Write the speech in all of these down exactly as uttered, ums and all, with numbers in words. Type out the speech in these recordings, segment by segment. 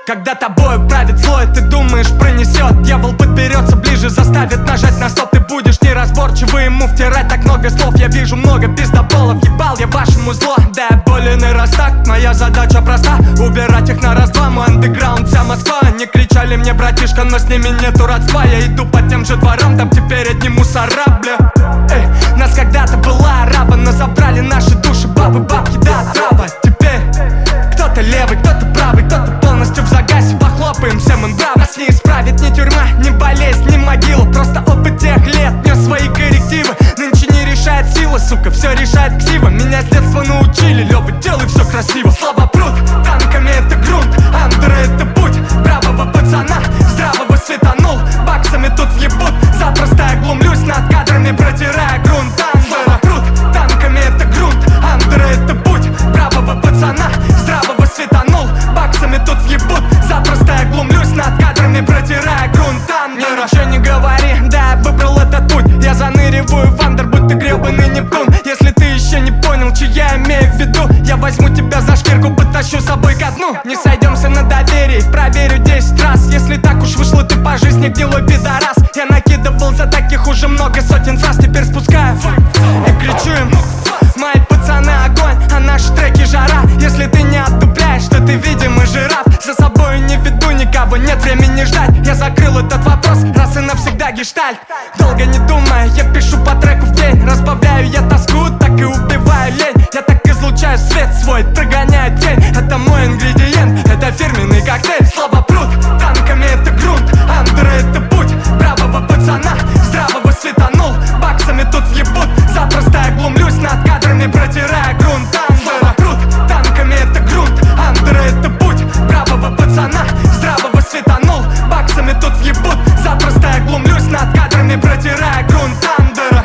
Когда тобою правит зло, и ты думаешь пронесет. Дьявол подберется ближе, заставит нажать на стоп. Ты будешь неразборчивый, ему втирать так много слов. Я вижу много пиздоболов, ебал я вашему зло. Да я болен и раз так, моя задача проста: убирать их на раз-два, мой андеграунд, вся Москва. Они кричали мне, братишка, но с ними нету родства. Я иду по тем же дворам, там теперь одни мусора, бля. Эй, нас когда-то была арава, но забрали наши души бабы, бабки, да, трава. Теперь кто-то левый, кто-то правый, кто-то полностью в загасе. Похлопаем, всем им браво. Нас не исправит ни тюрьма, ни болезнь, ни могила. Просто опыт тех лет нес свои коррективы. Нынче не решает сила, сука, все решает ксива. Меня с детства научили, Лёва, делай все красиво. Слова прут, танками это грунт, андеры это путь правого пацана, здравого светанул. Баксами тут въебут, запросто я глумлюсь над кадрами, протирая грунт. Слова прут, танками это грунт, андеры это путь правого пацана, здравого светанул. Баксами тут въебут, запросто я глумлюсь над кадрами, протирая грунт. Мне ничего не говори, да, я выбрал этот путь. Я заныриваю в андер, будто гребаный Нептун. Если ты еще не понял, что я имею в виду, я возьму тебя за шкирку, потащу с собой ко дну. Не сойдемся на доверии, проверю десять раз. Если так уж вышло, ты по жизни гнилой пидорас. Я накидывал за таких уже много сотен фраз. Теперь спускаю и кричу им: мои пацаны огонь, а наши треки жара. Если ты не отдупляешь, то ты видимый жираф. За собой не веду никого, нет времени ждать. Я закрыл этот вопрос раз и навсегда, гештальт. Долго не думая, я пишу по треку в день. Разбавляю я тоску, так и убиваю лень. Я так излучаю свет свой, прогоняю тень. Это мой ингредиент, это фирменный коктейль. Слова прут, танками это грунт, андеры это путь правого пацана, здравого светанул. Баксами тут въебут, запросто я глумлюсь над кадрами, протирая грунт. Слова прут, танками это грунт, андеры это путь правого пацана, здравого светанул. Баксами тут въебут, запросто я глумлюсь над кадрами, протирая грунт. Андера.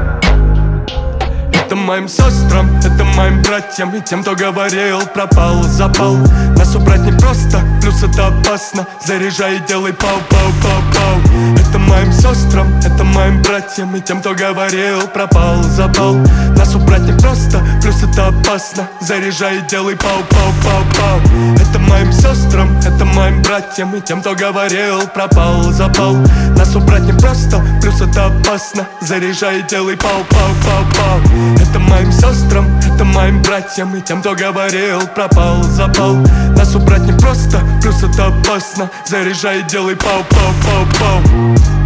Это моим сестрам, это моим братьям и тем, кто говорил, пропал, запал. Нас убрать не просто, плюс это опасно. Заряжай и делай пау-пау-пау-пау. Это моим сестрам, это моим братьям и тем, кто говорил, пропал, запал. Нас убрать не просто, плюс это опасно. Заряжай и делай пау-пау-пау-пау. Это моим сестрам, это моим братьям и тем, кто говорил, пропал, запал. Нас убрать не просто, плюс это опасно. Заряжай и делай пау-пау-пау-пау. Это моим сестрам, это моим братьям и тем, кто говорил, пропал, запал. Нас убрать не просто, плюс это опасно. Заряжай и делай пау-пау-пау-пау.